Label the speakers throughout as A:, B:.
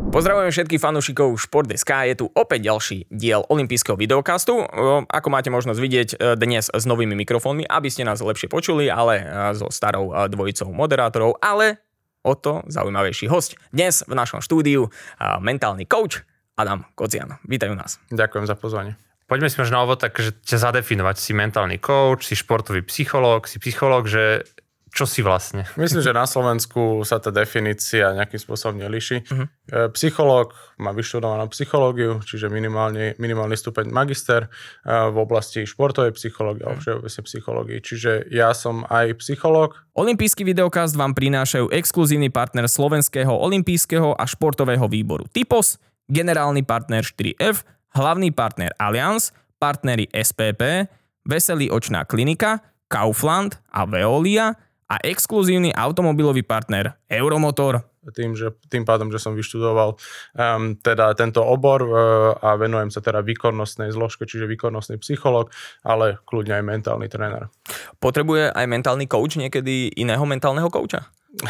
A: Pozdravujem všetkých fanúšikov Šport.sk, je tu opäť ďalší diel olympijského videokastu. Ako máte možnosť vidieť dnes s novými mikrofónmi, aby ste nás lepšie počuli, ale so starou dvojicou moderátorov, ale o to zaujímavejší host. Dnes v našom štúdiu mentálny coach Adam Kocian. Vítajú nás.
B: Ďakujem za pozvanie.
C: Poďme si možno na úvod tak, že ťa zadefinovať. Si mentálny coach, si športový psychológ, že čo si vlastne?
B: Myslím, že na Slovensku sa tá definícia nejakým spôsobom nelíši. Psychológ má vyštudovanú psychológiu, čiže minimálny stupeň magister v oblasti športovej psychológie a všeobecnej psychológii. Čiže ja som aj psychológ.
A: Olympijský videokast vám prinášajú exkluzívny partner Slovenského olympijského a športového výboru Typos, generálny partner 4F, hlavný partner Allianz, partneri SPP, Veselý očná klinika, Kaufland a Veolia a exkluzívny automobilový partner Euromotor.
B: Tým pádom, že som vyštudoval teda tento obor a venujem sa teda výkonnostnej zložke, čiže výkonnostný psychológ, ale kľudne aj mentálny tréner.
A: Potrebuje aj mentálny coach niekedy iného mentálneho coacha?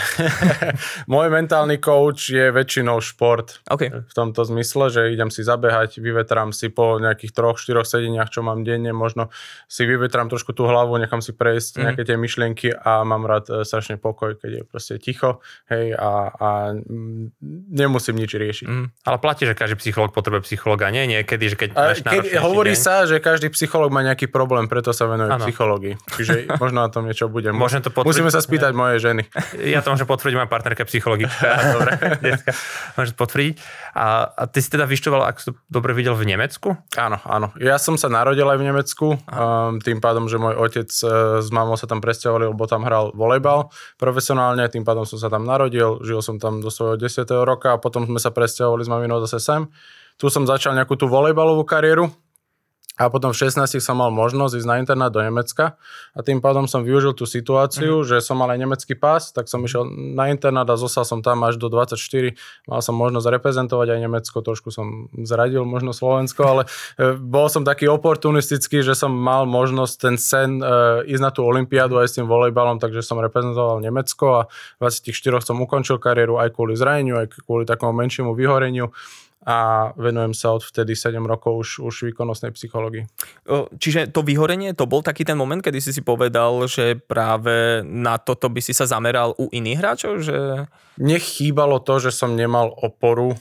B: Môj mentálny coach je väčšinou šport.
A: Okay.
B: V tomto zmysle, že idem si zabehať, vyvetrám si po nejakých 3-4 sedeniach, čo mám denne, možno si vyvetrám trošku tú hlavu, nechám si prejsť nejaké tie myšlienky a mám rád strašne pokoj, keď je proste ticho, hej, a nemusím nič riešiť.
C: Ale platí, že každý psychológ potrebuje psychológa, nie? Niekedy, že keď
B: hovorí sa, že každý psychológ má nejaký problém, preto sa venuje psychológii. Čiže možno na tom niečo bude. Musíme sa spýtať mojej ženy.
C: Ja to môžem potvrdiť, moja partnerka psychologička. Dobre, detka, môžem potvrdiť. A ty si teda vyštudoval, ak som dobre videl, v Nemecku?
B: Áno. Ja som sa narodil aj v Nemecku, tým pádom, že môj otec s mamou sa tam presťahovali, lebo tam hral volejbal profesionálne, tým pádom som sa tam narodil, žil som tam do svojho 10. roka a potom sme sa presťahovali s maminou zase sem. Tu som začal nejakú tú volejbalovú kariéru. A potom v 16 som mal možnosť ísť na internát do Nemecka a tým pádom som využil tú situáciu, že som mal aj nemecký pás, tak som išiel na internát a zostal som tam až do 24. Mal som možnosť reprezentovať aj Nemecko, trošku som zradil možno Slovensko, ale bol som taký oportunistický, že som mal možnosť ten sen ísť na tú olympiádu aj s tým volejbalom, takže som reprezentoval Nemecko a v 24 som ukončil kariéru aj kvôli zraneniu, aj kvôli takému menšiemu vyhoreniu. A venujem sa od vtedy 7 rokov už výkonnostnej psychológii.
A: Čiže to vyhorenie, to bol taký ten moment, kedy si povedal, že práve na toto by si sa zameral u iných hráčov? Že...
B: Nechýbalo to, že som nemal oporu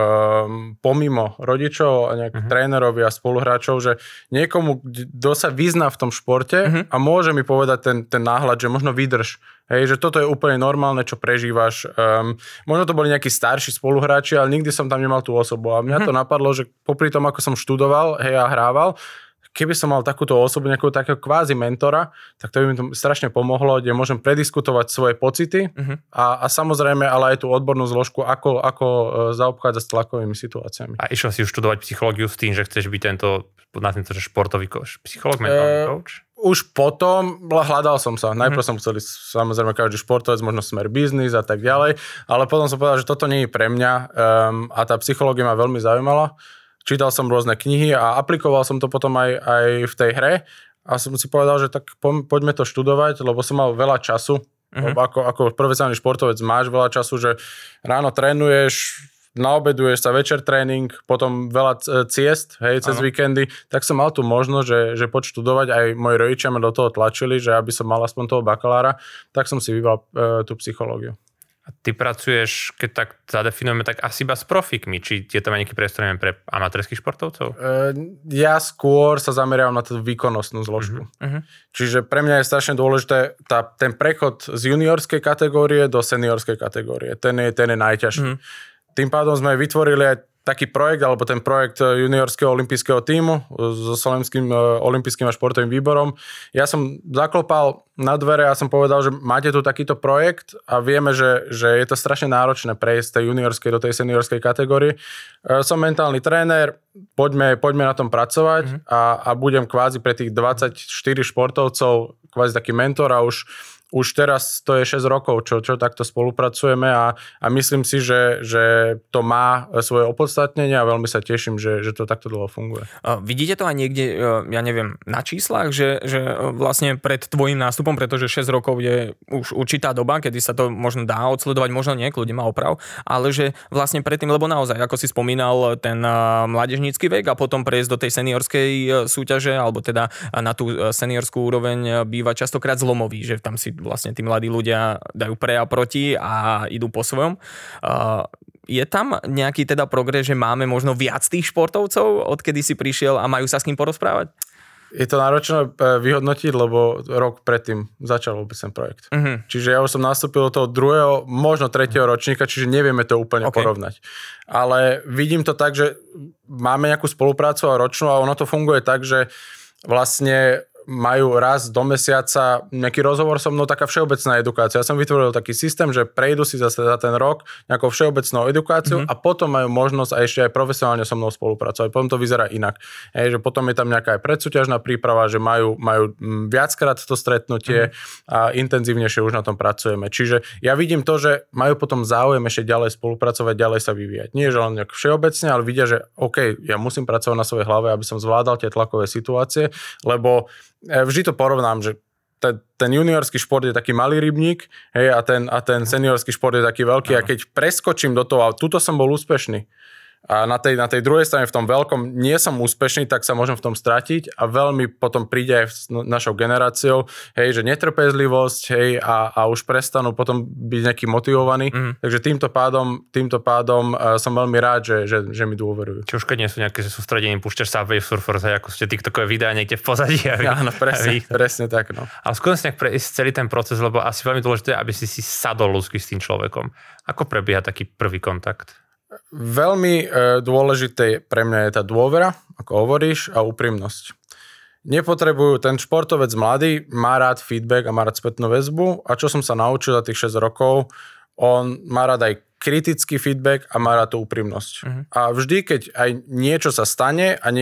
B: pomimo rodičov a nejakých trénerov a spoluhráčov, že niekomu, kto sa vyzná v tom športe a môže mi povedať ten náhľad, že možno vydrž. Hej, že toto je úplne normálne, čo prežívaš. Možno to boli nejakí starší spoluhráči, ale nikdy som tam nemal tú osobu. A mňa to napadlo, že popri tom, ako som študoval, hej, a hrával, keby som mal takúto osobu, nejakého takého kvázi mentora, tak to by mi to strašne pomohlo, kde môžem prediskutovať svoje pocity a samozrejme, ale aj tú odbornú zložku, ako zaobchádzať s tlakovými situáciami.
C: A išiel si už študovať psychológiu s tým, že chceš byť športový psychológ, mentálny coach?
B: Už potom hľadal som sa. Najprv som chcel ísť, samozrejme, každý športovec, možno smer biznis a tak ďalej, ale potom som povedal, že toto nie je pre mňa a tá psychológia ma veľmi zaujímala. Čítal som rôzne knihy a aplikoval som to potom aj v tej hre a som si povedal, že tak poďme to študovať, lebo som mal veľa času. Ako profesionálny športovec máš veľa času, že ráno trénuješ, naobeduješ sa, večer tréning, potom veľa ciest, hej, cez víkendy, tak som mal tú možnosť, že poď študovať, aj moji rodičia ma do toho tlačili, že aby som mal aspoň toho bakalára, tak som si vybral tú psychológiu.
C: A ty pracuješ, keď tak zadefinujeme, tak asi iba s profíkmi. Či je tam nejaký priestor pre amatérskych športovcov?
B: Ja skôr sa zameriavam na tú výkonnostnú zložku. Čiže pre mňa je strašne dôležité ten prechod z juniorskej kategórie do seniorskej kategórie. Ten je najťažší. Tým pádom sme vytvorili aj taký projekt, alebo ten projekt juniorského olympijského tímu so Slovenským olympijským a športovým výborom. Ja som zaklopal na dvere a som povedal, že máte tu takýto projekt a vieme, že je to strašne náročné prejsť z tej juniorskej do tej seniorskej kategórie. Som mentálny tréner, poďme na tom pracovať a budem kvázi pre tých 24 športovcov kvázi taký mentor a už už teraz to je 6 rokov, čo takto spolupracujeme a myslím si, že to má svoje opodstatnenie a veľmi sa teším, že to takto dlho funguje.
A: Vidíte to aj niekde, ja neviem, na číslach, že vlastne pred tvojim nástupom, pretože 6 rokov je už určitá doba, kedy sa to možno dá odsledovať, možno nie, kľudne má oprav, ale že vlastne predtým, lebo naozaj, ako si spomínal, ten mládežnícky vek a potom prejsť do tej seniorskej súťaže, alebo teda na tú seniorskú úroveň býva častokrát zlomový, že tam si vlastne tí mladí ľudia dajú pre a proti a idú po svojom. Je tam nejaký teda progres, že máme možno viac tých športovcov, odkedy si prišiel a majú sa s kým porozprávať?
B: Je to náročné vyhodnotiť, lebo rok predtým začal vôbec ten projekt. Čiže ja už som nastúpil do toho 2., možno 3. ročníka, čiže nevieme to úplne porovnať. Ale vidím to tak, že máme nejakú spoluprácu a ročnú a ono to funguje tak, že vlastne majú raz do mesiaca nejaký rozhovor so mnou, taká všeobecná edukácia. Ja som vytvoril taký systém, že prejdu si zase za ten rok nejakou všeobecnou edukáciu a potom majú možnosť aj ešte aj profesionálne so mnou spolupracovať. Potom to vyzerá inak. Že potom je tam nejaká aj predsúťažná príprava, že majú viackrát to stretnutie a intenzívnejšie už na tom pracujeme. Čiže ja vidím to, že majú potom záujem ešte ďalej spolupracovať, ďalej sa vyvíjať. Nie že len nejak všeobecne, ale vidia, že OK, ja musím pracovať na svojej hlave, aby som zvládal tie tlakové situácie, lebo vždy to porovnám, že ten juniorský šport je taký malý rybník, a ten seniorský šport je taký veľký a keď preskočím do toho a tuto som bol úspešný a na tej druhej strane v tom veľkom nie som úspešný, tak sa môžem v tom stratiť a veľmi potom príde aj s našou generáciou, že netrpezlivosť, a už prestanú potom byť nejaký motivovaní. Takže týmto pádom som veľmi rád, že mi dôverujú.
C: Či už keď nie sú nejaké sústredenie, púšťaš Subway Surfers, ako ste TikTokové videá niekde v pozadí.
B: Áno, presne tak. No.
C: Ale skúsim si nejak prejsť celý ten proces, lebo asi veľmi dôležité, aby si sadol ľudsky s tým človekom. Ako prebieha taký prvý kontakt?
B: Veľmi dôležité pre mňa je tá dôvera, ako hovoríš, a úprimnosť. Nepotrebujú, ten športovec mladý má rád feedback a má rád spätnú väzbu a čo som sa naučil za tých 6 rokov, on má rád aj kritický feedback a má rád tú úprimnosť. A vždy, keď aj niečo sa stane a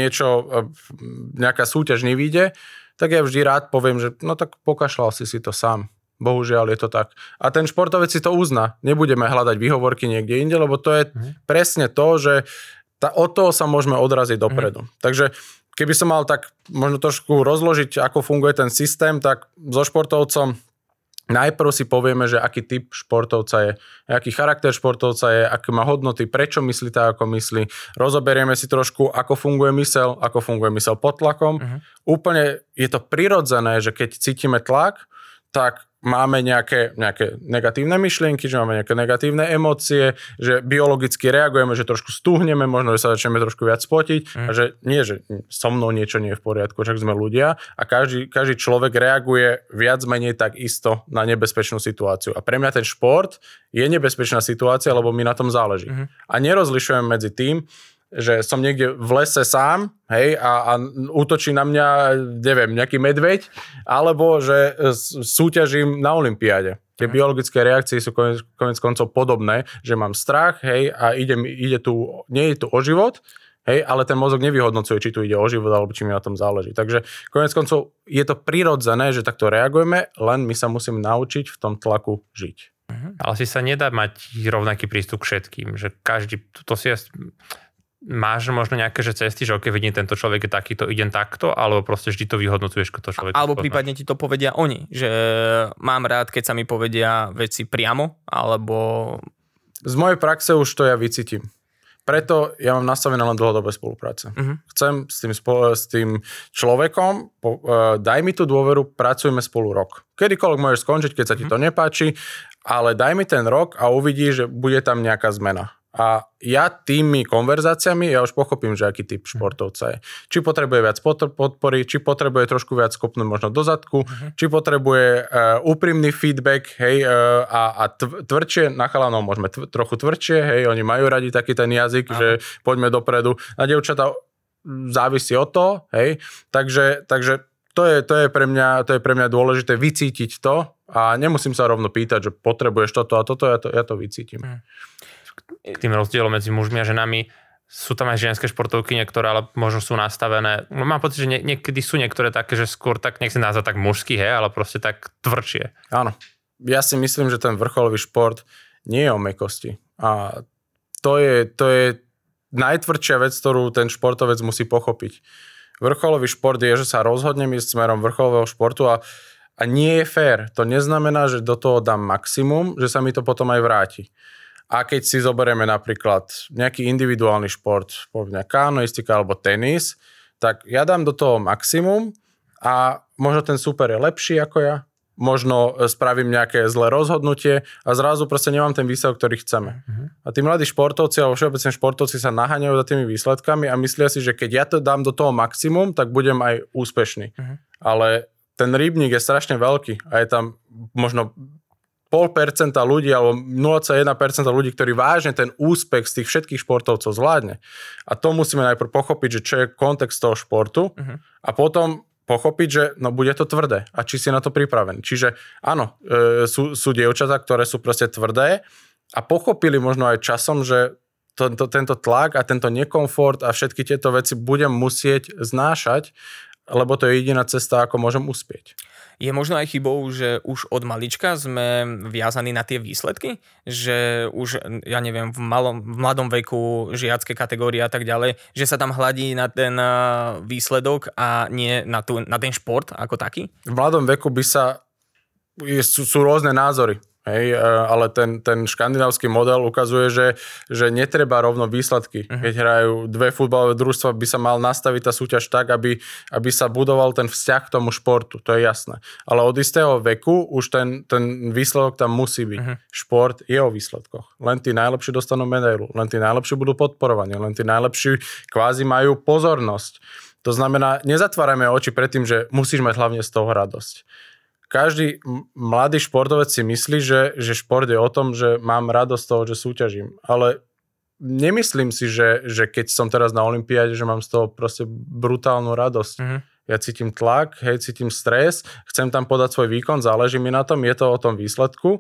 B: nejaká súťaž nevyjde, tak ja vždy rád poviem, že no tak pokašľal si to sám. Bohužiaľ je to tak. A ten športovec si to uzná. Nebudeme hľadať výhovorky niekde inde, lebo to je presne to, že od toho sa môžeme odraziť dopredu. Takže keby som mal tak možno trošku rozložiť, ako funguje ten systém, tak so športovcom najprv si povieme, že aký typ športovca je, aký charakter športovca je, aké má hodnoty, prečo myslí tak, ako myslí. Rozoberieme si trošku, ako funguje myseľ pod tlakom. Úplne je to prirodzené, že keď cítime tlak, tak máme nejaké negatívne myšlienky, že máme nejaké negatívne emócie, že biologicky reagujeme, že trošku stúhneme, možno, že sa začneme trošku viac spotiť a že nie, že so mnou niečo nie je v poriadku, však sme ľudia a každý človek reaguje viac menej tak isto na nebezpečnú situáciu. A pre mňa ten šport je nebezpečná situácia, lebo mi na tom záleží. A nerozlišujem medzi tým, že som niekde v lese sám, a útočí na mňa, neviem, nejaký medveď, alebo že súťažím na olympiáde. Tie biologické reakcie sú koniec koncov podobné, že mám strach, a nie je tu o život, ale ten mozog nevyhodnocuje, či tu ide o život, alebo či mi na tom záleží. Takže koniec koncov je to prirodzené, že takto reagujeme, len my sa musíme naučiť v tom tlaku žiť.
C: Ale si sa nedá mať rovnaký prístup k všetkým, že každý, to si máš možno nejaké cesty, že vidím, tento človek je takýto, idem takto, alebo proste vždy to vyhodnocuješ, ako to človek.
A: Alebo prípadne ti to povedia oni, že mám rád, keď sa mi povedia veci priamo, alebo...
B: Z mojej praxe už to ja vycítim. Preto ja mám nastavené len dlhodobé spolupráce. Chcem s tým človekom, daj mi tú dôveru, pracujeme spolu rok. Kedykoľvek môžeš skončiť, keď sa ti to nepáči, ale daj mi ten rok a uvidíš, že bude tam nejaká zmena. A ja tými konverzáciami, ja už pochopím, že aký typ športovca je. Či potrebuje viac podpory, či potrebuje trošku viac kopnúť možno do zadku, či potrebuje úprimný feedback, a tvrdšie, na chalanov môžeme trochu tvrdšie, oni majú radi taký ten jazyk, že poďme dopredu. Na dievčatá závisí od toho, takže to je pre mňa dôležité vycítiť to a nemusím sa rovno pýtať, že potrebuješ toto a toto, ja to vycítim.
C: K tým rozdielom medzi mužmi a ženami sú tam aj ženské športovky niektoré, ale možno sú nastavené. Mám pocit, že niekedy sú niektoré také, že skôr tak, nech sa nazva tak mužský, ale proste tak tvrdšie.
B: Áno. ja si myslím, že ten vrcholový šport nie je o mäkkosti. A to je najtvrdšia vec, ktorú ten športovec musí pochopiť. Vrcholový šport je, že sa rozhodnem ísť smerom vrcholového športu a nie je fér. To neznamená, že do toho dám maximum, že sa mi to potom aj vráti. A keď si zoberieme napríklad nejaký individuálny šport, povedzme kanoistika alebo tenis, tak ja dám do toho maximum a možno ten super je lepší ako ja, možno spravím nejaké zlé rozhodnutie a zrazu proste nemám ten výsledok, ktorý chceme. A tí mladí športovci alebo všeobecne športovci sa naháňajú za tými výsledkami a myslia si, že keď ja to dám do toho maximum, tak budem aj úspešný. Ale ten rybník je strašne veľký a je tam možno 0,5% ľudí alebo 0,1% ľudí, ktorí vážne ten úspech z tých všetkých športovcov zvládne. A to musíme najprv pochopiť, že čo je kontext toho športu a potom pochopiť, že no bude to tvrdé a či si na to pripravený. Čiže áno, sú dievčatá, ktoré sú proste tvrdé a pochopili možno aj časom, že tento tlak a tento nekomfort a všetky tieto veci budem musieť znášať, lebo to je jediná cesta, ako môžem uspieť.
A: Je možno aj chybou, že už od malička sme viazaní na tie výsledky? Že už, ja neviem, v mladom veku, žiacké kategórie a tak ďalej, že sa tam hladí na ten výsledok a nie na ten šport ako taký?
B: V mladom veku sú rôzne názory. Hej, ale ten škandinávsky model ukazuje, že netreba rovno výsledky. Keď hrajú dve futbalové družstva, by sa mal nastaviť tá súťaž tak, aby sa budoval ten vzťah k tomu športu. To je jasné. Ale od istého veku už ten výsledok tam musí byť. Šport je o výsledkoch. Len tí najlepší dostanú medailu, len tí najlepší budú podporovaní, len tí najlepší kvázi majú pozornosť. To znamená, nezatvárajme oči pred tým, že musíš mať hlavne z toho radosť. Každý mladý športovec si myslí, že šport je o tom, že mám radosť z toho, že súťažím. Ale nemyslím si, že keď som teraz na olympiáde, že mám z toho proste brutálnu radosť. Ja cítim tlak, cítim stres, chcem tam podať svoj výkon, záleží mi na tom, je to o tom výsledku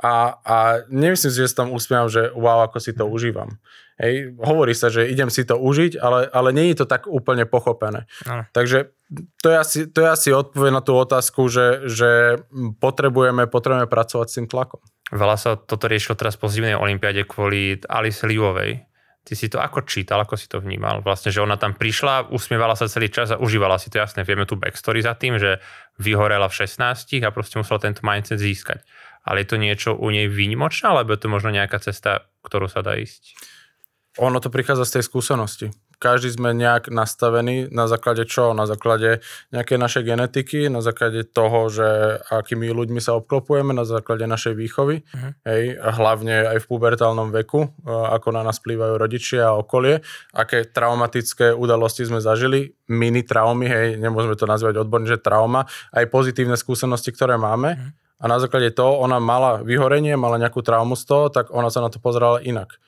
B: a nemyslím si, že sa tam usmievam, že wow, ako si to užívam. Hej, hovorí sa, že idem si to užiť, ale nie je to tak úplne pochopené. Takže to je asi odpoveď na tú otázku, že potrebujeme pracovať s tým tlakom.
C: Veľa sa toto riešilo teraz po zimnej olympiáde kvôli Alice Livovej. Ty si to ako čítal, ako si to vnímal? Vlastne, že ona tam prišla, usmievala sa celý čas a užívala si to, jasné. Vieme tu backstory za tým, že vyhorela v 16 a proste musela tento mindset získať. Ale je to niečo u nej výnimočné, alebo je to možno nejaká cesta, ktorú sa dá ísť?
B: Ono to prichádza z tej skúsenosti. Každý sme nejak nastavení na základe čo? Na základe nejakej našej genetiky, na základe toho, že akými ľuďmi sa obklopujeme, na základe našej výchovy. Hej, a hlavne aj v pubertálnom veku, ako na nás vplývajú rodičia a okolie, aké traumatické udalosti sme zažili, mini traumy, hej, nemôžeme to nazvať odborne, že trauma, aj pozitívne skúsenosti, ktoré máme. A na základe toho ona mala vyhorenie, mala nejakú traumu z toho, tak ona sa na to pozerala inak.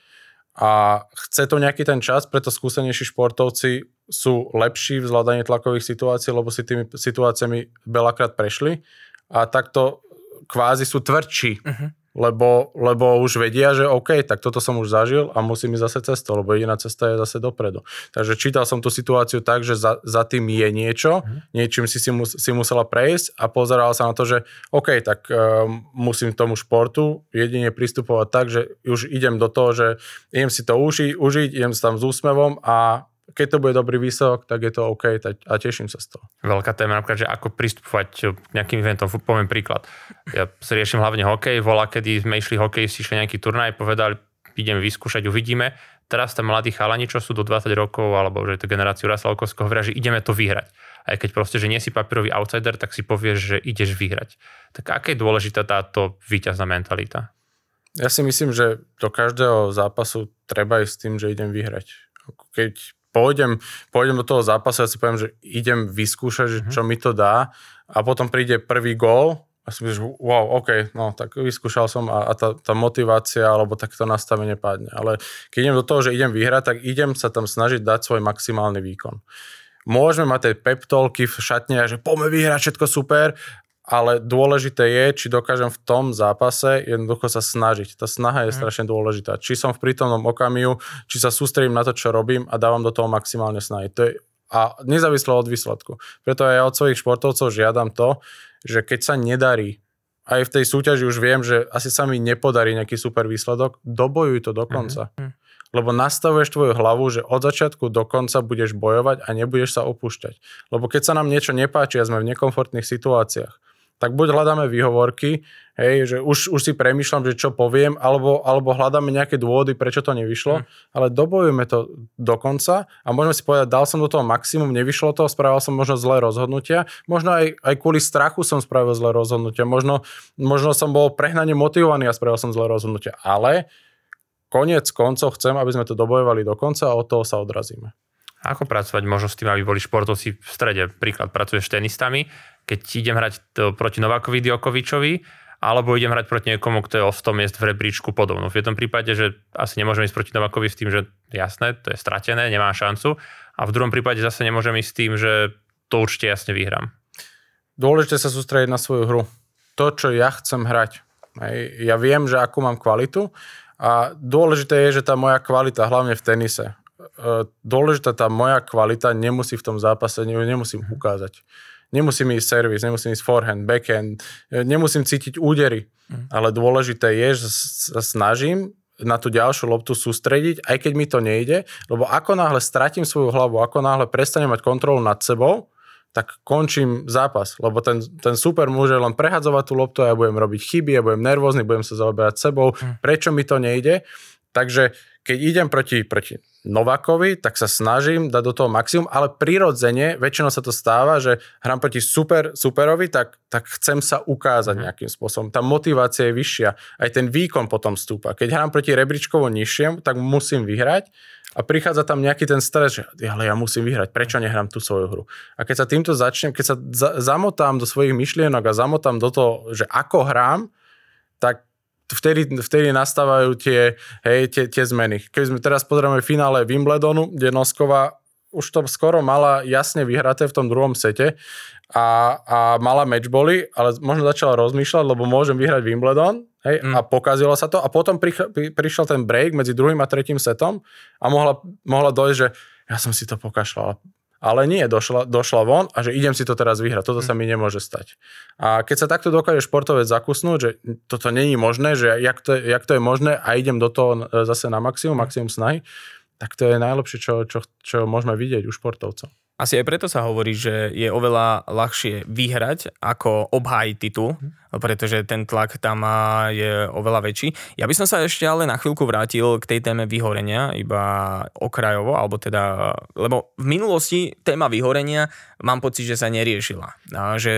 B: A chce to nejaký ten čas, preto skúsenejší športovci sú lepší v zvládaní tlakových situácií, lebo si tými situáciami veľakrát prešli a takto kvázi sú tvrdší, lebo už vedia, že OK, tak toto som už zažil a musím ísť zase cestou, lebo jediná cesta je zase dopredu. Takže čítal som tú situáciu tak, že za tým je niečo, niečím si musela prejsť a pozeral sa na to, že OK, tak musím tomu športu jedine pristupovať tak, že už idem do toho, že idem si to užiť, idem sa tam s úsmevom a keď to bude dobrý výsledok, tak je to OK a teším sa z toho. Veľká
C: téma napríklad, že ako pristupovať k nejakým eventom. Poviem príklad. Ja si riešim hlavne hokej. Volá, kedy sme išli hokejisti, išli nejaký turnaj, povedali, ideme vyskúšať, uvidíme. Teraz tam mladí chalani, čo sú do 20 rokov, alebo že je to generáciu Rasalkovského, hovoria, že ideme to vyhrať. Aj keď proste, že nie si papierový outsider, tak si povieš, že ideš vyhrať. Tak aká je dôležitá táto víťazná mentalita?
B: Ja si myslím, že do každého zápasu treba ísť s tým, že idem vyhrať. Keď pôjdem do toho zápasu a si poviem, že idem vyskúšať, čo mi to dá a potom príde prvý gól a si myslíš, wow, OK, no tak vyskúšal som a tá motivácia alebo takto nastavenie padne. Ale keď idem do toho, že idem vyhrať, tak idem sa tam snažiť dať svoj maximálny výkon. Môžeme mať tie pep talky v šatni a že poďme vyhrať, všetko super, ale dôležité je, či dokážem v tom zápase jednoducho sa snažiť. Tá snaha je strašne dôležitá. Či som v prítomnom okamihu, či sa sústredím na to, čo robím a dávam do toho maximálne snahy. A nezávislo od výsledku. Preto aj ja od svojich športovcov žiadam to, že keď sa nedarí aj v tej súťaži už viem, že asi sa mi nepodarí nejaký super výsledok, dobojuj to do konca. Lebo nastavuješ tvoju hlavu, že od začiatku do konca budeš bojovať a nebudeš sa opúšťať. Lebo keď sa nám niečo nepáči a sme v nekomfortných situáciách, tak buď hľadáme výhovorky, hej, že už si premýšľam, že čo poviem, alebo hľadáme nejaké dôvody, prečo to nevyšlo, ale dobojujeme to do konca a môžeme si povedať, dal som do toho maximum, nevyšlo to, spravil som možno zlé rozhodnutia, možno aj kvôli strachu som spravil zlé rozhodnutia, možno som bol prehnane motivovaný a spravil som zlé rozhodnutia, ale koniec koncov chcem, aby sme to dobojovali do konca a od toho sa odrazíme.
C: Ako pracovať možno s tým, aby boli športovci v strede? Príklad, pracuješ s tenistami, keď idem hrať proti Novákovi Djokovičovi, alebo idem hrať proti niekomu, kto je o 100 miest v rebríčku podobno. V jednom prípade, že asi nemôžem ísť proti Novákovi s tým, že jasné, to je stratené, nemám šancu. A v druhom prípade zase nemôžem ísť s tým, že to určite jasne vyhrám.
B: Dôležité sa sústrediť na svoju hru. To, čo ja chcem hrať. Ja viem, že akú mám kvalitu, a dôležité je, že tá moja kvalita, hlavne v tenise, dôležitá tá moja kvalita nemusí v tom zápase, nemusím ukázať. Nemusím ísť servis, nemusím ísť forehand, backhand, nemusím cítiť údery. Ale dôležité je, že sa snažím na tú ďalšiu loptu sústrediť, aj keď mi to nejde, lebo ako náhle stratím svoju hlavu, ako náhle prestanem mať kontrolu nad sebou, tak končím zápas, lebo ten super môže len prehadzovať tú loptu a ja budem robiť chyby, ja budem nervózny, budem sa zaoberať sebou, prečo mi to nejde. Takže keď idem proti Novákovi, tak sa snažím dať do toho maximum, ale prirodzene, väčšinou sa to stáva, že hrám proti superovi, tak chcem sa ukázať nejakým spôsobom. Tá motivácia je vyššia, aj ten výkon potom stúpa. Keď hrám proti rebríčkovo nižšiemu, tak musím vyhrať. A prichádza tam nejaký ten stres, že ale ja musím vyhrať, prečo nehrám tú svoju hru. A keď sa týmto začnem, keď sa zamotám do svojich myšlienok a zamotám do toho, že ako hrám, tak vtedy nastávajú tie zmeny. Keď sme teraz pozrieme finále Wimbledonu, kde Nosková už to skoro mala jasne vyhraté v tom druhom sete a mala matchbally, ale možno začala rozmýšľať, lebo môžem vyhrať Wimbledon, a pokazilo sa to a potom prišiel ten break medzi druhým a tretím setom a mohla dojsť, že ja som si to pokašľal. Ale nie, došla von a že idem si to teraz vyhrať. Toto sa mi nemôže stať. A keď sa takto dokáže športovec zakusnúť, že toto není možné, že jak to je možné a idem do toho zase na maximum snahy, tak to je najlepšie, čo môžeme vidieť u športovcov.
A: Asi aj preto sa hovorí, že je oveľa ľahšie vyhrať, ako obhájiť titul, pretože ten tlak tam je oveľa väčší. Ja by som sa ešte ale na chvíľku vrátil k tej téme vyhorenia, iba okrajovo, lebo v minulosti téma vyhorenia mám pocit, že sa neriešila. Že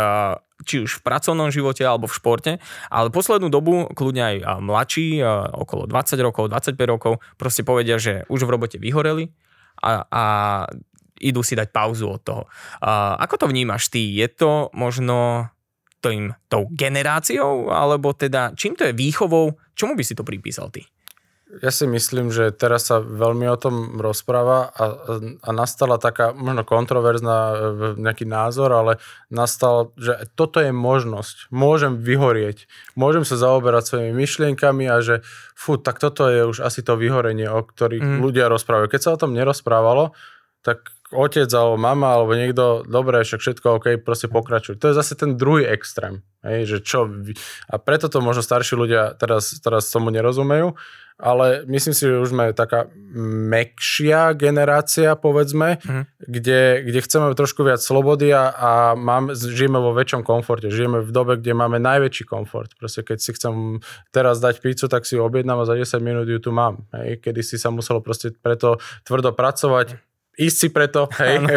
A: či už v pracovnom živote alebo v športe, ale poslednú dobu kľudne aj mladší, okolo 20 rokov, 25 rokov, proste povedia, že už v robote vyhoreli a idú si dať pauzu od toho. Ako to vnímaš ty? Je to možno tou generáciou, alebo teda čím to je výchovou? Čomu by si to pripísal ty?
B: Ja si myslím, že teraz sa veľmi o tom rozpráva a nastala taká možno kontroverzná nejaký názor, ale nastal, že toto je možnosť. Môžem vyhorieť. Môžem sa zaoberať svojimi myšlienkami a že tak toto je už asi to vyhorenie, o ktorých ľudia rozprávajú. Keď sa o tom nerozprávalo, tak otec alebo mama alebo niekto, dobre, však všetko OK, proste pokračuj. To je zase ten druhý extrém. Že a preto to možno starší ľudia teraz tomu nerozumejú, ale myslím si, že už sme taká mäkšia generácia, povedzme, kde chceme trošku viac slobody a žijeme vo väčšom komforte. Žijeme v dobe, kde máme najväčší komfort. Proste keď si chcem teraz dať pizzu, tak si ju objednám a za 10 minút ju tu mám. Kedy si sa muselo proste preto tvrdo pracovať, ísť si preto,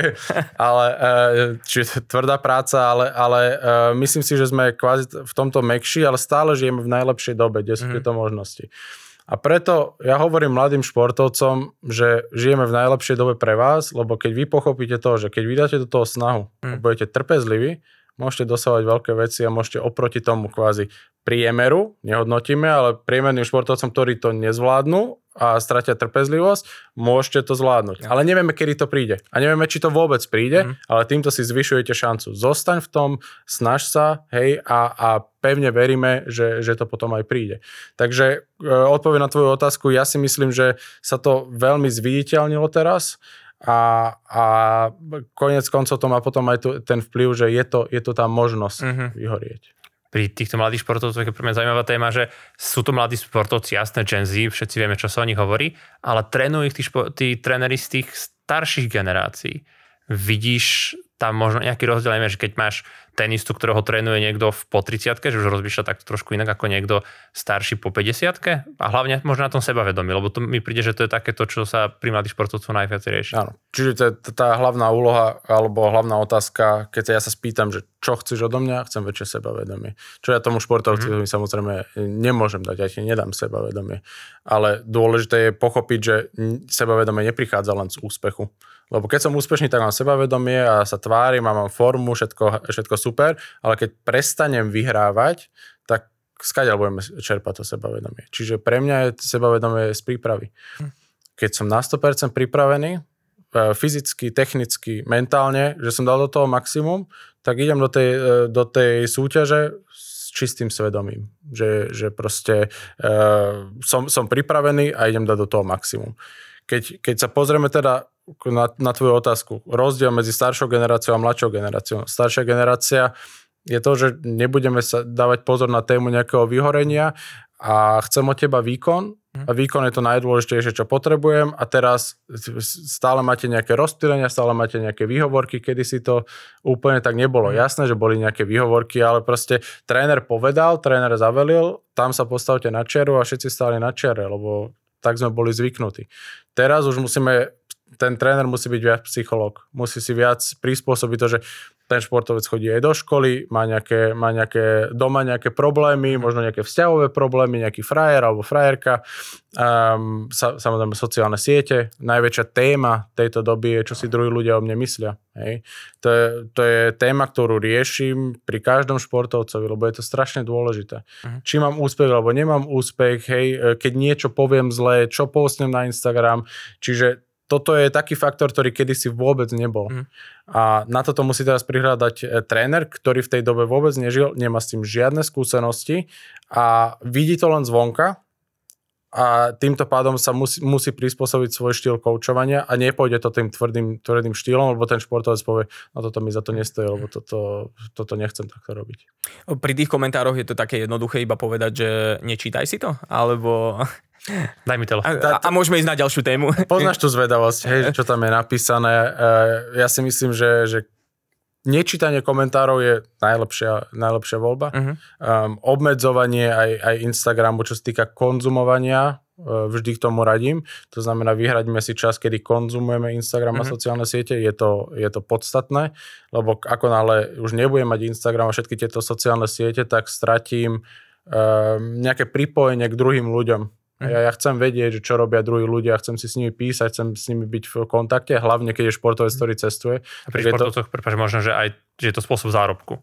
B: ale čiže tvrdá práca, ale myslím si, že sme kvázi v tomto mäkší, ale stále žijeme v najlepšej dobe, kde sú tieto možnosti. A preto ja hovorím mladým športovcom, že žijeme v najlepšej dobe pre vás, lebo keď vy pochopíte to, že keď vydáte do toho snahu a budete trpezliví, môžete dosávať veľké veci a môžete oproti tomu kvázi priemeru, nehodnotíme, ale priemerným športovcom, ktorí to nezvládnu a stratia trpezlivosť, môžete to zvládnuť. Ale nevieme, kedy to príde. A nevieme, či to vôbec príde, ale týmto si zvyšujete šancu. Zostaň v tom, snaž sa, a pevne veríme, že to potom aj príde. Takže odpoveď na tvoju otázku, ja si myslím, že sa to veľmi zviditeľnilo teraz a koniec koncov to má potom aj ten vplyv, že je to tá možnosť vyhorieť.
C: pri týchto mladých športovcoch je pre mňa zaujímavá téma, že sú to mladí športovci, jasné Gen Z, všetci vieme, čo sa o nich hovorí, ale trénujú ich tí tréneri z tých starších generácií. Vidíš tam možno nejaký rozdiel, neviem, že keď máš tenistu, ktorého trénuje niekto po 30-ke, že už rozmýšľa tak trošku inak ako niekto starší po 50-ke a hlavne možno na tom sebavedomí, lebo to mi príde, že to je takéto, čo sa pri mladých športovcov najviac rieši.
B: Áno, čiže tá hlavná úloha alebo hlavná otázka, keď ja sa spýtam, že čo chceš odo mňa, chcem väčšie sebavedomie. Čo ja tomu športovcovi samozrejme nemôžem dať, ja ti nedám sebavedomie. Ale dôležité je pochopiť, že sebavedomie neprichádza len z úspechu. Lebo keď som úspešný, tak mám sebavedomie a sa tvárim a mám formu, všetko super, ale keď prestanem vyhrávať, tak skadiaľ budeme čerpať to sebavedomie. Čiže pre mňa je sebavedomie z prípravy. Keď som na 100% pripravený, fyzicky, technicky, mentálne, že som dal do toho maximum, tak idem do tej súťaže s čistým svedomím. Že proste som pripravený a idem dať do toho maximum. Keď sa pozrieme teda na tvoju otázku, rozdiel medzi staršou generáciou a mladšou generáciou. Staršia generácia je to, že nebudeme sa dávať pozor na tému nejakého vyhorenia a chcem od teba výkon a výkon je to najdôležitejšie, čo potrebujem a teraz stále máte nejaké rozptýlenia, stále máte nejaké výhovorky, kedysi to úplne tak nebolo. Jasné, že boli nejaké výhovorky, ale proste tréner povedal, tréner zavelil, tam sa postavte na čiaru a všetci stáli na čiare, lebo tak sme boli zvyknutí. Teraz už ten tréner musí byť viac psychológ. Musí si viac prispôsobiť to, že ten športovec chodí aj do školy, má nejaké doma nejaké problémy, možno nejaké vzťahové problémy, nejaký frajer alebo frajerka. Samozrejme sociálne siete. Najväčšia téma tejto doby je, čo si druhí ľudia o mne myslia. Hej. To je téma, ktorú riešim pri každom športovcovi, lebo je to strašne dôležité. Či mám úspech, alebo nemám úspech, hej, keď niečo poviem zle, čo postnem na Instagram. Čiže toto je taký faktor, ktorý kedysi vôbec nebol. A na toto musí teraz prihľadať tréner, ktorý v tej dobe vôbec nežil, nemá s tým žiadne skúsenosti a vidí to len zvonka a týmto pádom sa musí prispôsobiť svoj štýl koučovania a nepôjde to tým tvrdým štýlom, lebo ten športovec povie, no toto mi za to nestojí, lebo toto nechcem takto robiť.
A: Pri tých komentároch je to také jednoduché iba povedať, že nečítaj si to? Alebo...
C: Daj mi telefón.
A: A môžeme ísť na ďalšiu tému.
B: Poznáš tú zvedavosť, hej, čo tam je napísané. Ja si myslím, že nečítanie komentárov je najlepšia voľba. Obmedzovanie aj Instagramu, čo sa týka konzumovania, vždy k tomu radím. To znamená, vyhraďme si čas, kedy konzumujeme Instagram a sociálne siete. Je to podstatné, lebo ako náhle už nebudem mať Instagram a všetky tieto sociálne siete, tak stratím nejaké pripojenie k druhým ľuďom. Ja chcem vedieť, že čo robia druhí ľudia, chcem si s nimi písať, chcem s nimi byť v kontakte, hlavne keď je športovec, ktorý cestuje.
C: A pri športovcoch, možno, že je to spôsob zárobku.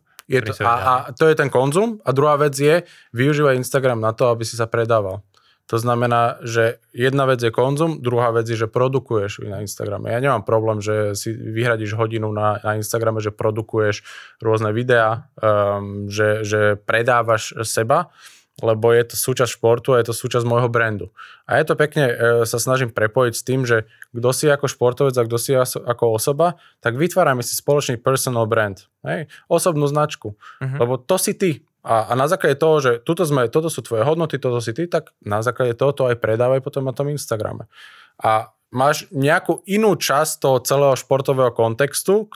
B: A to je ten konzum. A druhá vec je, využívaj Instagram na to, aby si sa predával. To znamená, že jedna vec je konzum, druhá vec je, že produkuješ na Instagrame. Ja nemám problém, že si vyhradíš hodinu na Instagrame, že produkuješ rôzne videá, že predávaš seba, lebo je to súčasť športu a je to súčasť môjho brandu. A je to pekne, sa snažím prepojiť s tým, že kto si ako športovec a kto si ako osoba, tak vytvárame si spoločný personal brand. Hej? Osobnú značku. Lebo to si ty. A na základe toho, že toto sú tvoje hodnoty, toto si ty, tak na základe toho to aj predávaj potom na tom Instagrame. A máš nejakú inú časť toho celého športového kontextu,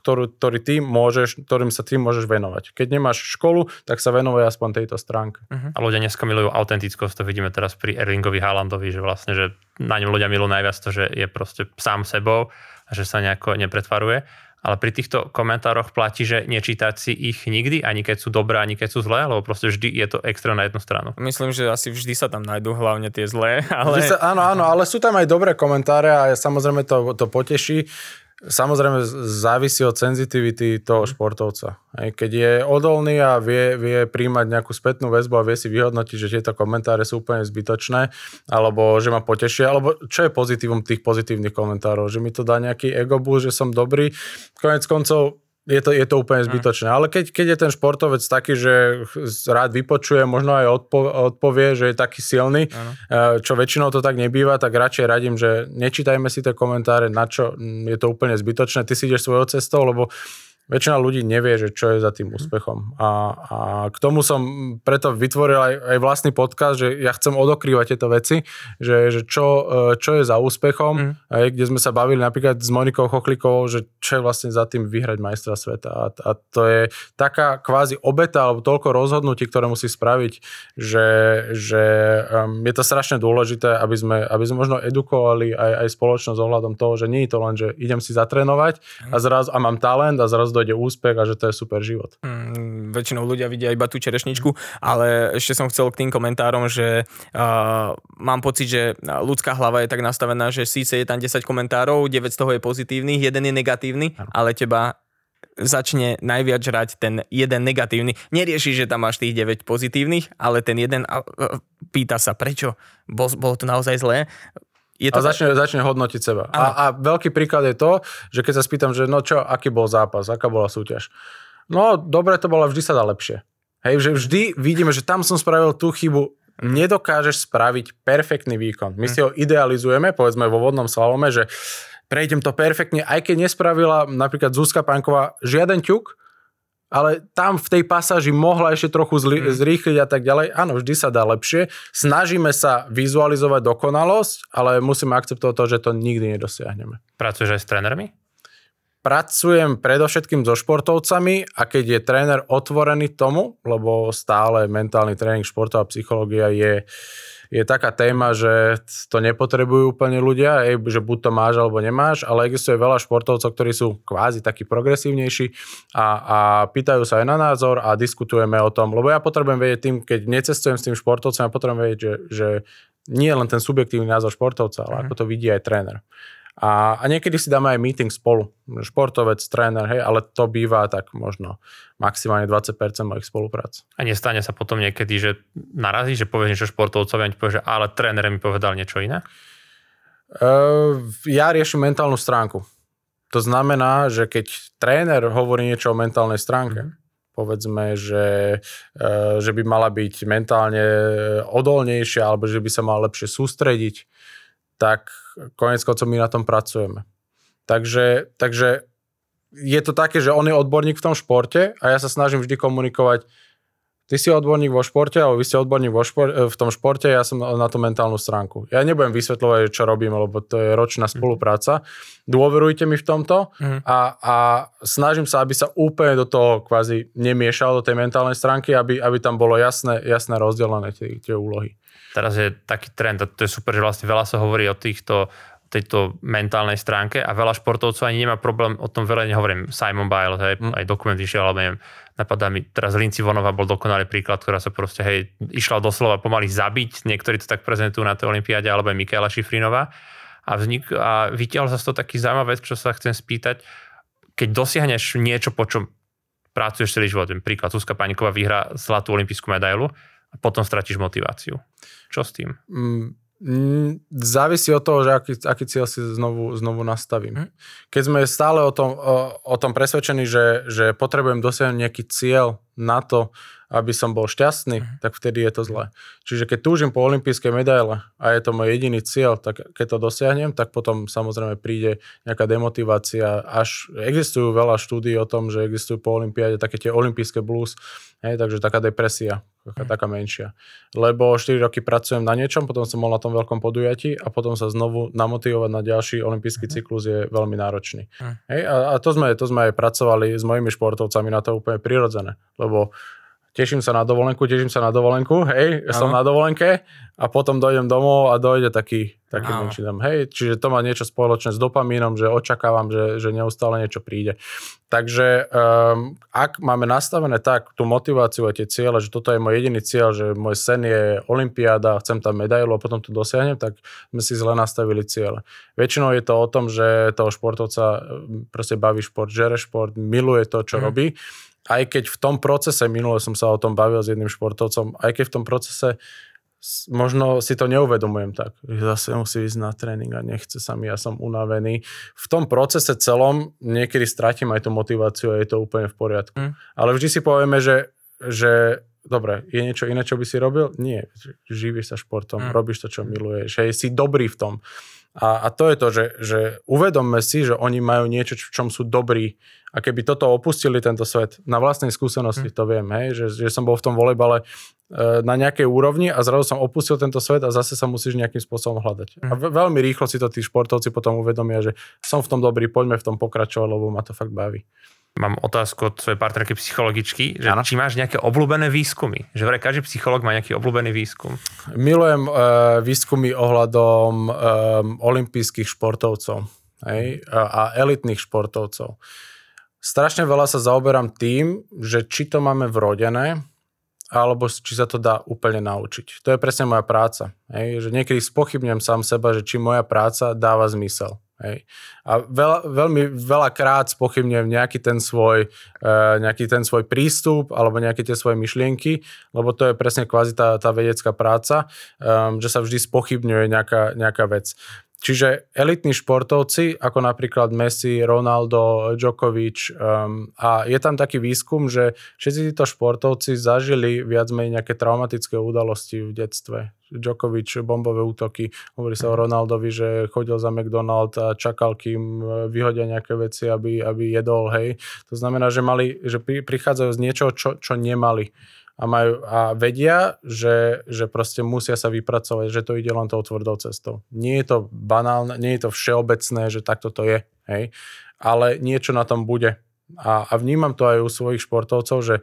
B: ktorým sa ty môžeš venovať. Keď nemáš školu, tak sa venuj aspoň tejto stránke.
C: A ľudia dneska milujú autentickosť, to vidíme teraz pri Erlingovi Haalandovi, že vlastne, že na ňom ľudia milujú najviac to, že je proste sám sebou a že sa nejako nepretvaruje. Ale pri týchto komentároch platí, že nečítať si ich nikdy, ani keď sú dobré, ani keď sú zlé, lebo proste vždy je to extrém na jednu stranu.
A: Myslím, že asi vždy sa tam nájdú hlavne tie zlé, ale...
B: Áno, ale sú tam aj dobré komentáre a samozrejme to poteší. Samozrejme závisí od senzitivity toho športovca. Keď je odolný a vie príjmať nejakú spätnú väzbu a vie si vyhodnotiť, že tieto komentáre sú úplne zbytočné, alebo že ma potešia, alebo čo je pozitívum tých pozitívnych komentárov, že mi to dá nejaký ego boost, že som dobrý. Koniec koncov je to úplne zbytočné. Ale keď je ten športovec taký, že rád vypočuje, možno aj odpovie, že je taký silný, čo väčšinou to tak nebýva, tak radšej radím, že nečítajme si tie komentáre, na čo je to úplne zbytočné. Ty si ideš svojou cestou, lebo väčšina ľudí nevie, že čo je za tým úspechom. A k tomu som preto vytvoril aj vlastný podcast, že ja chcem odokrývať tieto veci, že čo je za úspechom, aj kde sme sa bavili napríklad s Monikou Chochlikovou, že čo je vlastne za tým vyhrať majstra sveta. A to je taká kvázi obeta alebo toľko rozhodnutí, ktoré musí spraviť, že je to strašne dôležité, aby sme možno edukovali aj spoločnosť ohľadom toho, že nie je to len, že idem si zatrénovať a mám talent a zrazu dojde úspech a že to je super život.
A: Väčšinou ľudia vidia iba tú čerešničku, ale ešte som chcel k tým komentárom, že mám pocit, že ľudská hlava je tak nastavená, že síce je tam 10 komentárov, 9 z toho je pozitívnych, jeden je negatívny, ale teba začne najviac žrať ten jeden negatívny. Nerieši, že tam máš tých 9 pozitívnych, ale ten jeden pýta sa, prečo? Bolo to naozaj zlé?
B: Začne hodnotiť seba. A veľký príklad je to, že keď sa spýtam, že no čo, aký bol zápas, aká bola súťaž. No dobre to bolo, vždy sa dá lepšie. Hej, že vždy vidíme, že tam som spravil tú chybu, nedokážeš spraviť perfektný výkon. My si ho idealizujeme, povedzme vo vodnom slalome, že prejdem to perfektne, aj keď nespravila napríklad Zuzka Pánková žiaden ťuk, ale tam v tej pasáži mohla ešte trochu zrýchliť a tak ďalej. Áno, vždy sa dá lepšie. Snažíme sa vizualizovať dokonalosť, ale musíme akceptovať to, že to nikdy nedosiahneme.
C: Pracuješ aj s trénermi?
B: Pracujem predovšetkým so športovcami a keď je tréner otvorený tomu, lebo stále mentálny tréning, športová psychológia je taká téma, že to nepotrebujú úplne ľudia, že buď to máš alebo nemáš, ale existuje veľa športovcov, ktorí sú kvázi takí progresívnejší a pýtajú sa aj na názor a diskutujeme o tom, lebo ja potrebujem vedieť tým, keď necestujem s tým športovcom, ja potrebujem vedieť, že nie len ten subjektívny názor športovca, ale ako to vidí aj tréner. A niekedy si dáme aj meeting spolu. Športovec, tréner, hej, ale to býva tak možno maximálne 20% mojich spoluprác.
C: A nestane sa potom niekedy, že narazí, že povieš niečo športovcovi a ti povie, že ale tréner mi povedal niečo iné?
B: Ja riešim mentálnu stránku. To znamená, že keď tréner hovorí niečo o mentálnej stránke, povedzme, že by mala byť mentálne odolnejšia alebo že by sa mala lepšie sústrediť, tak konec koncov my na tom pracujeme. Takže je to také, že on je odborník v tom športe a ja sa snažím vždy komunikovať, ty si odborník vo športe, alebo vy ste odborník v tom športe, ja som na tú mentálnu stránku. Ja nebudem vysvetľovať, čo robím, lebo to je ročná spolupráca. Dôverujte mi v tomto a snažím sa, aby sa úplne do toho kvázi nemiešal do tej mentálnej stránky, aby tam bolo jasné rozdelené tie úlohy.
C: Teraz je taký trend, a to je super, že vlastne veľa sa hovorí o tejto mentálnej stránke a veľa športovcov ani nemá problém, o tom veľa nehovorím, Simon Biles, aj dokument išiel, alebo neviem, napadá mi, teraz Lindsey Vonová bol dokonalý príklad, ktorá sa proste, išla doslova pomaly zabiť, niektorí to tak prezentujú na tej olympiáde, alebo aj Michaela Šifrinová a vytiahol sa z toho taký zaujímavý vec, čo sa chcem spýtať, keď dosiahneš niečo, po čom pracuješ celý život, príklad, Zuzka Paňková vyhrá zlatú olympijskú medailu, a potom stratíš motiváciu. Čo s tým?
B: Závisí od toho, že aký cieľ si znovu nastavím. Keď sme stále o tom presvedčení, že potrebujem dosiahnuť nejaký cieľ na to, aby som bol šťastný, tak vtedy je to zlé. Čiže keď túžim po olympijskej medaile a je to môj jediný cieľ, tak keď to dosiahnem, tak potom samozrejme príde nejaká demotivácia. Až existujú veľa štúdií o tom, že existujú po olympiáde také tie olympijské blues, takže taká depresia, taká menšia. Lebo 4 roky pracujem na niečom, potom som bol na tom veľkom podujatí a potom sa znovu namotivovať na ďalší olympijský cyklus je veľmi náročný. A to sme aj pracovali s mojimi športovcami, na to úplne prirodzené, lebo teším sa na dovolenku, som na dovolenke a potom dojdem domov a dojde taký menší dom. Čiže to má niečo spoločné s dopamínom, že očakávam, že neustále niečo príde. Takže ak máme nastavené tak tú motiváciu a tie ciele, že toto je môj jediný cieľ, že môj sen je olympiáda, chcem tam medailu a potom to dosiahnem, tak sme si zle nastavili ciele. Väčšinou je to o tom, že toho športovca proste baví šport, žere šport, miluje to, čo robí. Aj keď v tom procese, minule som sa o tom bavil s jedným športovcom, aj keď v tom procese možno si to neuvedomujem tak, že zase musí ísť na tréning a nechce sa mi, ja som unavený. V tom procese celom niekedy stratím aj tú motiváciu a je to úplne v poriadku. Ale vždy si povieme, že dobre, je niečo iné, čo by si robil? Nie, živíš sa športom, robíš to, čo miluješ, si dobrý v tom. A to je to, že uvedomme si, že oni majú niečo, v čom sú dobrí. A keby toto opustili, tento svet, na vlastnej skúsenosti to viem, hej, že som bol v tom volejbale na nejakej úrovni a zrazu som opustil tento svet a zase sa musíš nejakým spôsobom hľadať. A veľmi rýchlo si to tí športovci potom uvedomia, že som v tom dobrý, poďme v tom pokračovať, lebo ma to fakt baví.
C: Mám otázku od svojej partnerky psychologičky, že či máš nejaké obľúbené výskumy? Že vraj každý psychológ má nejaký obľúbený výskum.
B: Milujem výskumy ohľadom olympijských športovcov, hej, a elitných športovcov. Strašne veľa sa zaoberám tým, že či to máme vrodené, alebo či sa to dá úplne naučiť. To je presne moja práca. Hej, že niekedy spochybňujem sám seba, že či moja práca dáva zmysel. Hej. A veľmi veľakrát spochybňujem nejaký ten svoj prístup alebo nejaké tie svoje myšlienky, lebo to je presne kvázi tá vedecká práca, že sa vždy spochybňuje nejaká vec. Čiže elitní športovci, ako napríklad Messi, Ronaldo, Djokovic, a je tam taký výskum, že všetci títo športovci zažili viac menej nejaké traumatické udalosti v detstve. Djokovic, bombové útoky, hovorí sa o Ronaldovi, že chodil za McDonald a čakal, kým vyhodia nejaké veci, aby jedol, hej. To znamená, že prichádzajú z niečoho, čo nemali. A vedia, že proste musia sa vypracovať, že to ide len tou tvrdou cestou. Nie je to banálne, nie je to všeobecné, že takto to je, hej, ale niečo na tom bude. A vnímam to aj u svojich športovcov, že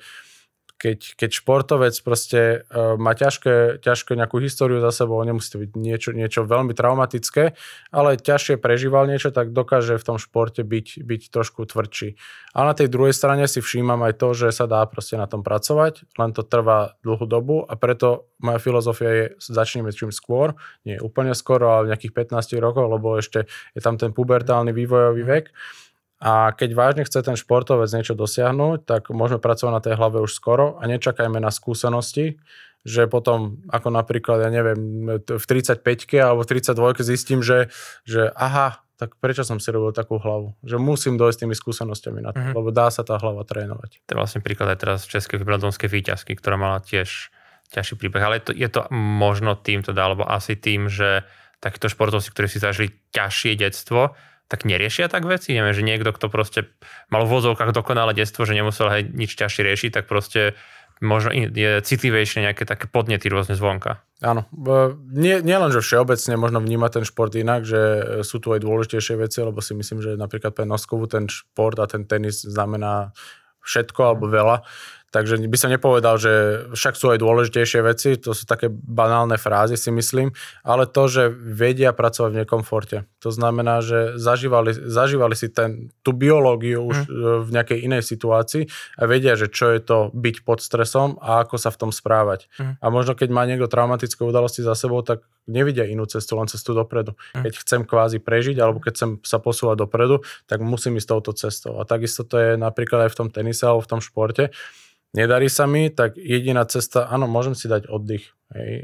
B: keď športovec proste má ťažké nejakú históriu za sebou, nemusí to byť niečo veľmi traumatické, ale ťažšie prežíval niečo, tak dokáže v tom športe byť trošku tvrdší. A na tej druhej strane si všímam aj to, že sa dá proste na tom pracovať, len to trvá dlhú dobu a preto moja filozofia je, začneme čím skôr, nie úplne skoro, ale nejakých 15 rokov, lebo ešte je tam ten pubertálny vývojový vek. A keď vážne chce ten športovec niečo dosiahnuť, tak môžeme pracovať na tej hlave už skoro a nečakajme na skúsenosti, že potom, ako napríklad, ja neviem, v 35-ke alebo v 32-ke zistím, že aha, tak prečo som si robil takú hlavu? Že musím dojsť tými skúsenostiami na to, lebo dá sa tá hlava trénovať.
C: To je vlastne príklad aj teraz českej wimbledonskej víťazky, ktorá mala tiež ťažší príbeh, ale je to možno tým teda, alebo asi tým, že takíto športovci, ktorí si zažili ťažšie detstvo, tak neriešia tak veci. Neviem, že niekto, kto proste mal v vozovkách dokonalé detstvo, že nemusel aj nič ťažšie riešiť, tak proste možno je citlivejšie nejaké také podnety rôzne zvonka.
B: Áno. Nie len, že všeobecne možno vnímať ten šport inak, že sú tu aj dôležitejšie veci, lebo si myslím, že napríklad pre Noskovu ten šport a ten tenis znamená všetko alebo veľa. Takže by som nepovedal, že však sú aj dôležitejšie veci, to sú také banálne frázy, si myslím, ale to, že vedia pracovať v nekomforte. To znamená, že zažívali si tú biológiu už v nejakej inej situácii a vedia, že čo je to byť pod stresom a ako sa v tom správať. A možno keď má niekto traumatické udalosti za sebou, tak nevidia inú cestu, len cestu dopredu. Keď chcem kvázi prežiť alebo keď chcem sa posúvať dopredu, tak musím ísť touto cestou. A takisto to je napríklad aj v tom tenise alebo v tom športe. Nedarí sa mi, tak jediná cesta, áno, môžem si dať oddych, hej,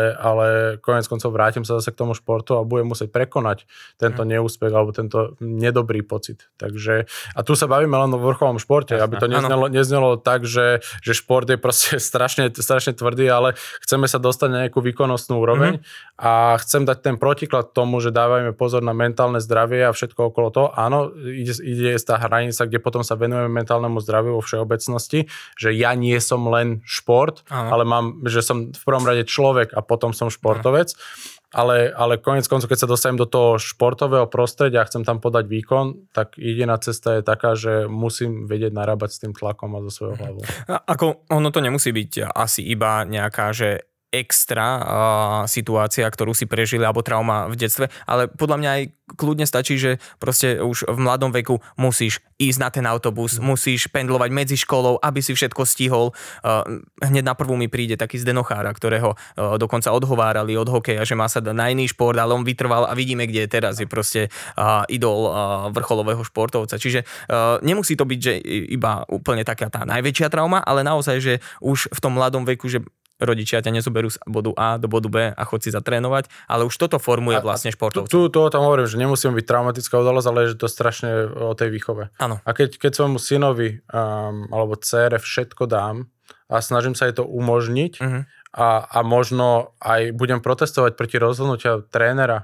B: ale koniec koncov vrátim sa zase k tomu športu a budem musieť prekonať tento neúspech alebo tento nedobrý pocit. Takže, a tu sa bavíme len o vrcholovom športe, aby to neznelo tak, že šport je proste strašne tvrdý, ale chceme sa dostať na nejakú výkonnostnú úroveň a chcem dať ten protiklad tomu, že dávajme pozor na mentálne zdravie a všetko okolo toho. Áno, ide tá hranica, kde potom sa venujeme mentálnemu zdraviu vo všeobecnosti, že ja nie som len šport, ale že som v prvom rade človek a potom som športovec. Ale koniec koncov, keď sa dostanem do toho športového prostredia a chcem tam podať výkon, tak jediná cesta je taká, že musím vedieť narábať s tým tlakom a so svojou hlavou.
A: Ako ono to nemusí byť asi iba nejaká, že extra situácia, ktorú si prežili, alebo trauma v detstve, ale podľa mňa aj kľudne stačí, že proste už v mladom veku musíš ísť na ten autobus, musíš pendlovať medzi školou, aby si všetko stihol. Hneď na prvú mi príde taký Zdeno Chára, ktorého dokonca odhovárali od hokeja, že má sa dať na iný šport, ale on vytrval a vidíme, kde je teraz. Je proste idol vrcholového športovca. Čiže nemusí to byť, že iba úplne taká tá najväčšia trauma, ale naozaj, že už v tom mladom veku, že rodičia ťa nezoberú z bodu A do bodu B a chod si zatrénovať, ale už toto formuje vlastne športovcov.
B: Tu o tom hovorím, že nemusím byť traumatická udalosť, ale že to strašne o tej výchove.
A: Áno.
B: A keď svojmu synovi alebo dcére všetko dám a snažím sa jej to umožniť a možno aj budem protestovať proti rozhodnutia trénera,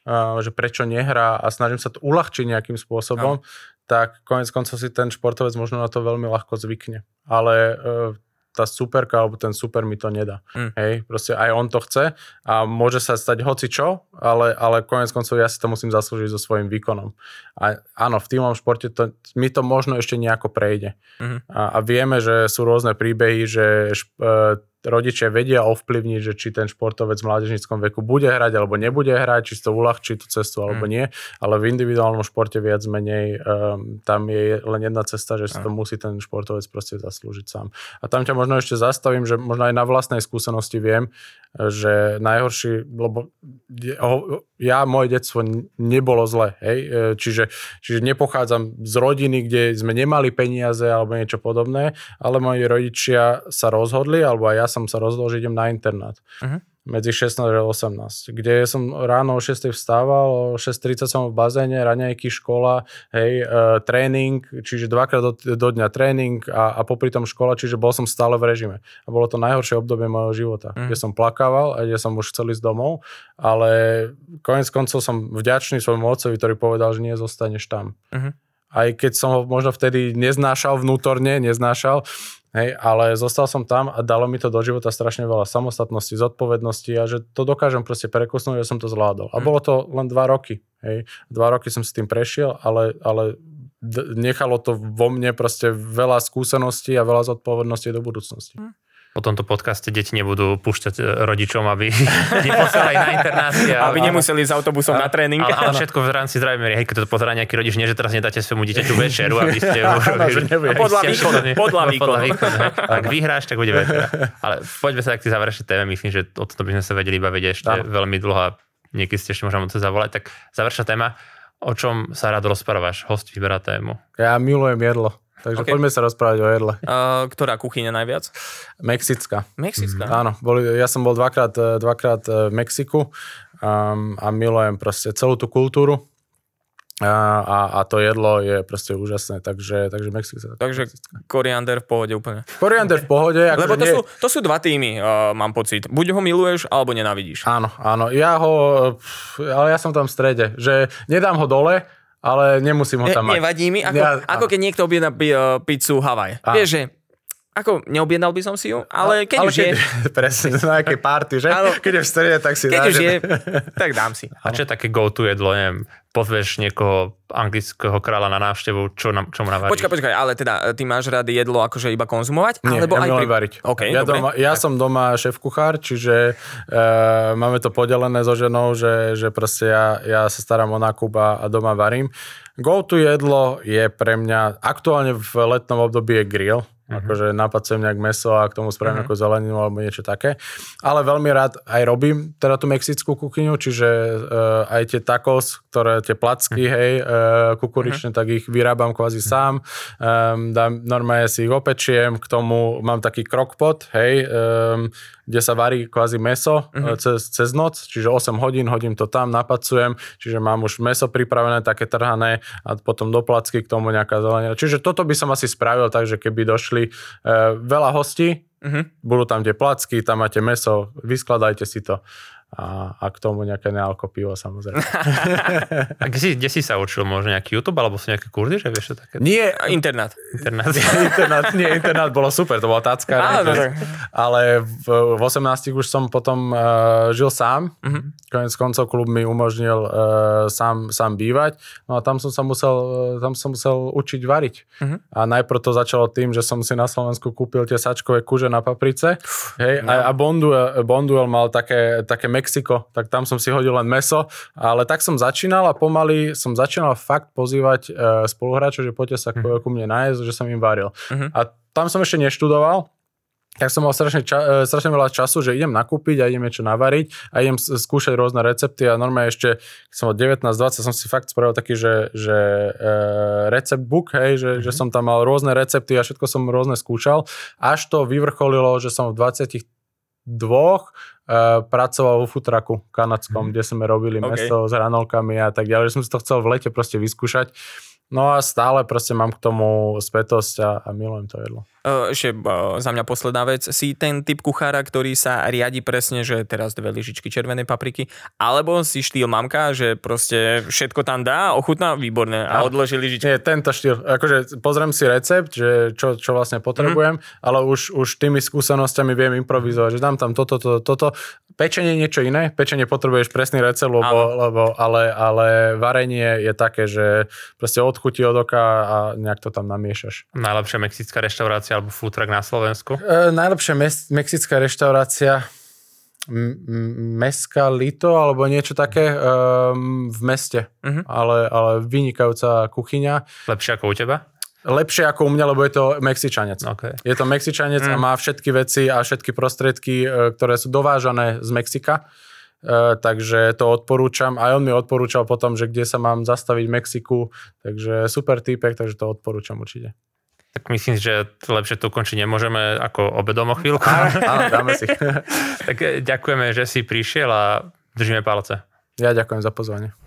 B: že prečo nehrá a snažím sa to uľahčiť nejakým spôsobom, tak konec koncov si ten športovec možno na to veľmi ľahko zvykne. Ale tá superka alebo ten super mi to nedá. Hej, proste aj on to chce a môže sa stať hocičo, ale konec koncov ja si to musím zaslúžiť so svojím výkonom. A áno, v tímovom športe mi to možno ešte nejako prejde. A vieme, že sú rôzne príbehy, že rodičia vedia ovplyvniť, že či ten športovec v mládežníckom veku bude hrať alebo nebude hrať, či to uľahčí tú cestu alebo nie, ale v individuálnom športe viac menej tam je len jedna cesta, že si to musí ten športovec proste zaslúžiť sám. A tam ťa možno ešte zastavím, že možno aj na vlastnej skúsenosti viem, že najhorší, lebo moje detstvo nebolo zle, hej? Čiže nepochádzam z rodiny, kde sme nemali peniaze alebo niečo podobné, ale moji rodičia sa rozhodli, alebo aj ja som sa rozhodol, že idem na internát. Medzi 16 a 18, kde som ráno o 6 vstával, o 6:30 som v bazéne, raňajky, škola, hej, tréning, čiže dvakrát do dňa tréning a popri tom škola, čiže bol som stále v režime. A bolo to najhoršie obdobie mojho života, kde som plakával a kde som už chcel ísť domov, ale koniec koncov som vďačný svojmu otcovi, ktorý povedal, že nie, zostaneš tam. Aj keď som ho možno vtedy vnútorne neznášal, hej, ale zostal som tam a dalo mi to do života strašne veľa samostatnosti, zodpovednosti a že to dokážem proste prekusnúť, že som to zvládol. A bolo to len 2 roky. Hej. 2 roky som s tým prešiel, ale nechalo to vo mne proste veľa skúseností a veľa zodpovedností do budúcnosti.
C: Po tomto podcaste deti nebudú púšťať rodičom, aby neposlali na internáty.
A: Aby nemuseli ísť autobusom na tréning.
C: Ale všetko v rámci zdravej miery. Hej, keď to pozerá nejaký rodič, nie, že teraz nedáte svojmu dieťaťu večeru, aby ste
A: podľa výkonu.
C: Ak vyhráš, tak bude večera. Ale poďme sa k tej záverečnej téme. Myslím, že o tom by sme sa vedeli baviť ešte veľmi dlho a niekedy ste ešte môžeme to zavolať. Tak záverečná téma, o čom sa rád rozprávaš? Host vyberá tému.
B: Ja milujem jedlo. Takže poďme sa rozprávať o jedle.
A: Ktorá kuchyňa najviac?
B: Mexická.
A: Áno,
B: ja som bol dvakrát v Mexiku a milujem proste celú tú kultúru a to jedlo je proste úžasné, takže Mexická.
A: Takže koriander v pohode úplne.
B: Koriander v pohode.
A: Lebo to sú 2 týmy, mám pocit. Buď ho miluješ, alebo nenávidíš.
B: Áno. Ale ja som tam v strede, že nedám ho dole, ale nemusím ho tam mať.
A: Nevadí mi, ako keď niekto objedná pizzu Havaj. Vieš, že ako neobjednal by som si ju, ale keď už je...
B: Presne, na nejakej party, že? Keď je v strede, tak si
A: dáš. Keď už je, tak dám si.
C: A čo je také go-to jedlo, neviem, pozveš niekoho anglického kráľa na návštevu, čo mu navarí?
A: Počkaj, ale teda ty máš rád jedlo akože iba konzumovať?
B: Nie,
A: alebo
B: ja
A: aj
B: variť.
A: Okay,
B: ja som doma šéf-kuchár, čiže máme to podelené so ženou, že proste ja sa starám o nákup a doma varím. Go-to jedlo je pre mňa, aktuálne v letnom období je grill. Akože napacujem nejak mäso a k tomu spravím ako zeleninu alebo niečo také. Ale veľmi rád aj robím teda tú mexickú kuchyňu, čiže aj tie tacos, ktoré tie placky, hej, kukuričné, tak ich vyrábam kvázi sám. Normálne si ich opečiem, k tomu mám taký crockpot, hej, kde sa varí kvázi mäso cez noc, čiže 8 hodín, hodím to tam, napacujem, čiže mám už mäso pripravené, také trhané a potom do placky k tomu nejaká zelenina. Čiže toto by som asi spravil, takže keby došli veľa hostí, budú tam tie placky, tam máte mäso, vyskladajte si to a k tomu nejaké nealko pivo, samozrejme.
C: A kde si sa učil? Možno nejaký YouTube, alebo sú nejaké kurzy, že vieš to také?
B: Nie,
A: internát.
B: Internát bolo super, to bola tácka. Ale v 18 už som potom žil sám. Koniec koncov klub mi umožnil sám bývať. No a tam som sa musel učiť variť. A najprv to začalo tým, že som si na Slovensku kúpil tie sačkové kuže na paprice. Hej, a Bonduel mal také Mexiko, tak tam som si hodil len mäso, ale tak som začínal a pomaly som začínal fakt pozývať spoluhráčov, že poďte sa ku mne nájsť, že som im varil. A tam som ešte neštudoval, tak som mal strašne veľa času, že idem nakúpiť a idem niečo navariť a idem skúšať rôzne recepty a normálne ešte, keď som mal 19-20, som si fakt spravil taký, že recept book, hej, že som tam mal rôzne recepty a všetko som rôzne skúšal, až to vyvrcholilo, že som v 22 pracoval vo futraku kanadskom, kde sme robili mäso s hranolkami a tak ďalej, že som si to chcel v lete proste vyskúšať No a stále proste mám k tomu spätosť a milujem to jedlo.
A: Ešte za mňa posledná vec. Si ten typ kuchára, ktorý sa riadi presne, že teraz 2 lyžičky červenej papriky, alebo si štýl mamka, že proste všetko tam dá, ochutná, výborné a odloží lyžičku?
B: Nie, tento štýl. Akože pozriem si recept, že čo vlastne potrebujem, ale už tými skúsenostiami viem improvizovať, že dám tam toto. Pečenie je niečo iné. Pečenie potrebuješ presný recept, ale varenie je také, že proste odchutí od oka a nejak to tam namiešaš.
C: Najlepšia mexická reštaurácia alebo food truck na Slovensku?
B: Najlepšia mexická reštaurácia Mezcalito alebo niečo také v meste. Ale vynikajúca kuchyňa.
C: Lepšia ako u teba?
B: Lepšie ako u mňa, lebo je to Mexičanec.
C: Okay.
B: Je to Mexičanec a má všetky veci a všetky prostriedky, ktoré sú dovážané z Mexika. Takže to odporúčam. Aj on mi odporúčal potom, že kde sa mám zastaviť v Mexiku. Takže super týpek, takže to odporúčam určite.
C: Tak myslím, že lepšie tu končiť nemôžeme ako obedom o chvíľku.
B: Áno, dáme si.
C: Tak ďakujeme, že si prišiel a držíme palce.
B: Ja ďakujem za pozvanie.